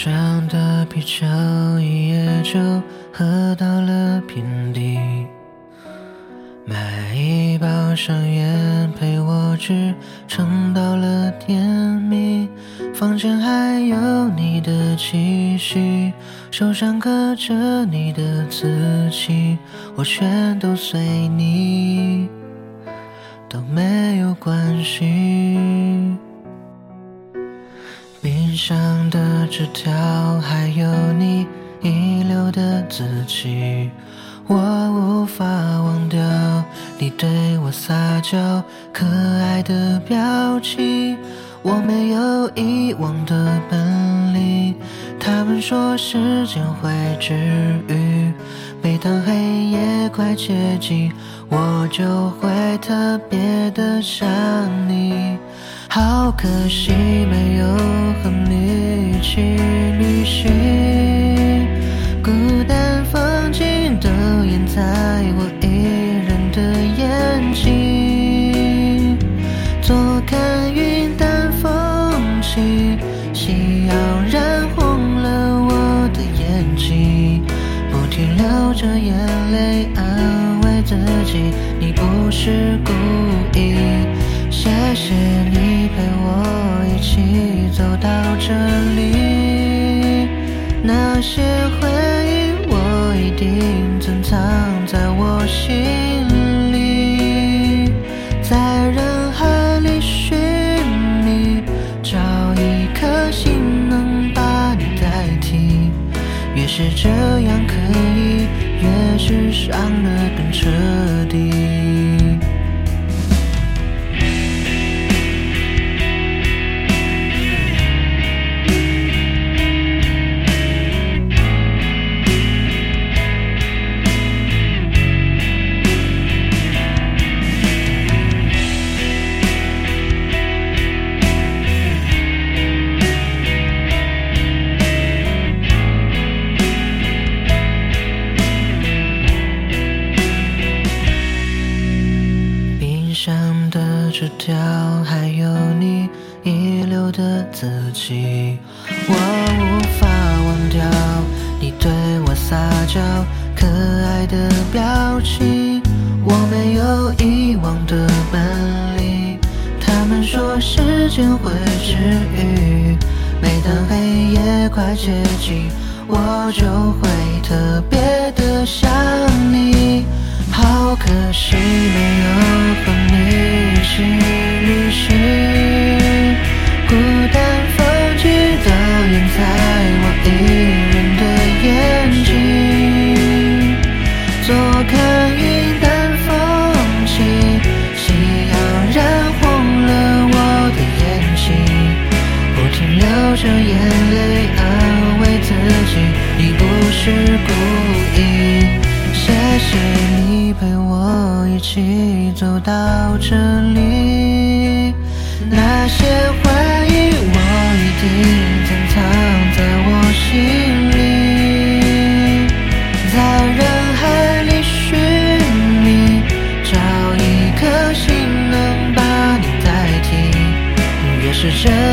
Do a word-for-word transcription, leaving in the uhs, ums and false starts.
上的啤酒一夜就喝到了遍地，买一包香烟陪我只撑到了天明，房间还有你的气息，手上刻着你的字迹，我全都随你，都没有关系。冰箱的纸条还有你遗留的字迹，我无法忘掉你对我撒娇可爱的表情，我没有遗忘的本领，他们说时间会治愈，每当黑夜快接近，我就会特别的想你。好可惜没有和你一起旅行，孤单风景都淹在我一人的眼睛，左看云淡风轻，夕阳染红了我的眼睛，不停流着眼泪安慰自己，你不是故意，谢谢你陪我一起走到这里，那些回忆我一定珍藏在我心里，在人海里寻你，找一颗心能把你代替，越是这样可以，越是伤得更彻底。上的纸条还有你遗留的字迹，我无法忘掉你对我撒娇可爱的表情，我没有遗忘的本领，他们说时间会治愈，每当黑夜快接近，我就会特别的想你。好可惜没有和你一起旅行，孤单风景都淹在我一人的眼睛，左看云淡风轻，夕阳染红了我的眼睛，不停流着眼泪安慰自己，你不是故意，谢谢你陪我一起走到这里，那些回忆我一定珍藏在我心里，在人海里寻你，找一颗心能把你代替，越是这